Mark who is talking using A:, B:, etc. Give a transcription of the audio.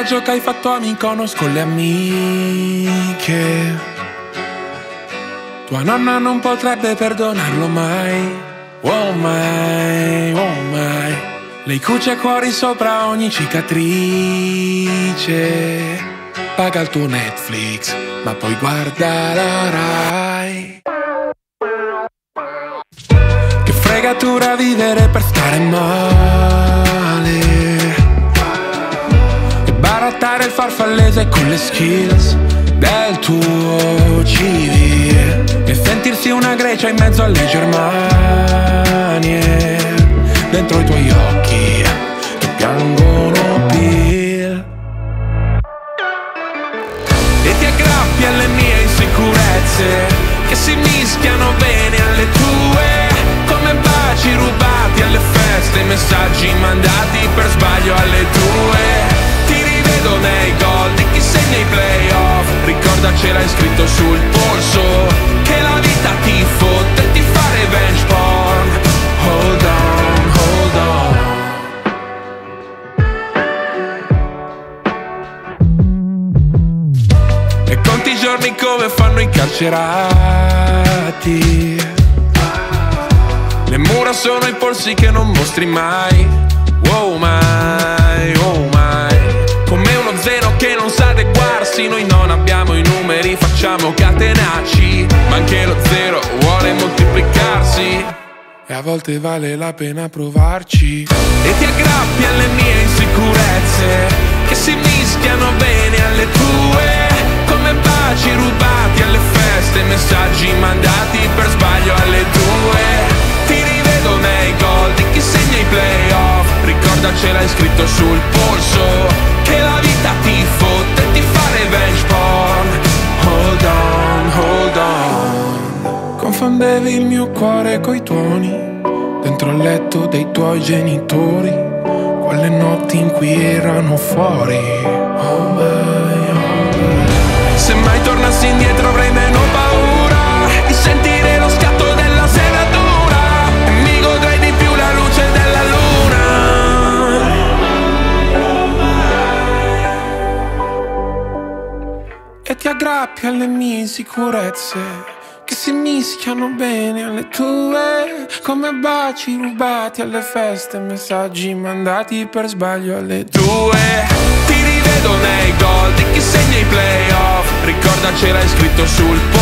A: viaggio che hai fatto mi conosco le amiche. Tua nonna non potrebbe perdonarlo mai. Oh mai, oh mai. Lei cuce cuori sopra ogni cicatrice. Paga il tuo Netflix, ma poi guarda la Rai. Che fregatura vivere per stare male e barattare il farfallese con le skills del tuo CV e sentirsi una Grecia in mezzo alle Germanie, dentro i tuoi occhi che piangono Bill. E ti aggrappi alle mie insicurezze che si mischiano bene alle tue, come baci rubati alle feste, messaggi mandati per sbaglio alle tue. Ti rivedo nei gol di chi sei nei playoff, ricordacela hai scritto sul polso, che la vita ti fotte e ti fa revenge porn. Hold on, hold on. E conti i giorni come fanno i carcerati. Le mura sono i polsi che non mostri mai. Oh my, oh my. Come uno zero che non sa adeguarsi. Noi non abbiamo i numeri, facciamo catenacci, ma anche lo zero vuole moltiplicarsi e a volte vale la pena provarci. E ti aggrappi alle mie insicurezze che si mischiano bene alle tue, come baci rubati alle feste, messaggi mandati per sbaglio alle tue. Ti rivedo nei gol di chi segna i playoff, ricordacela hai scritto sul polso, che la vita ti fotte e ti fa revenge porn. Hold on, hold on. Confondevi il mio cuore coi tuoni dentro il letto dei tuoi genitori, quelle notti in cui erano fuori. Oh my, oh my. Se mai tornassi indietro avrei meno paura di sentire lo schiatto della serratura e mi godrei di più la luce della luna. E ti aggrappi alle mie insicurezze che si mischiano bene alle tue, come baci rubati alle feste, messaggi mandati per sbaglio alle tue. Ti rivedo nei gol di chi segna i playoff, ricordacela hai scritto sul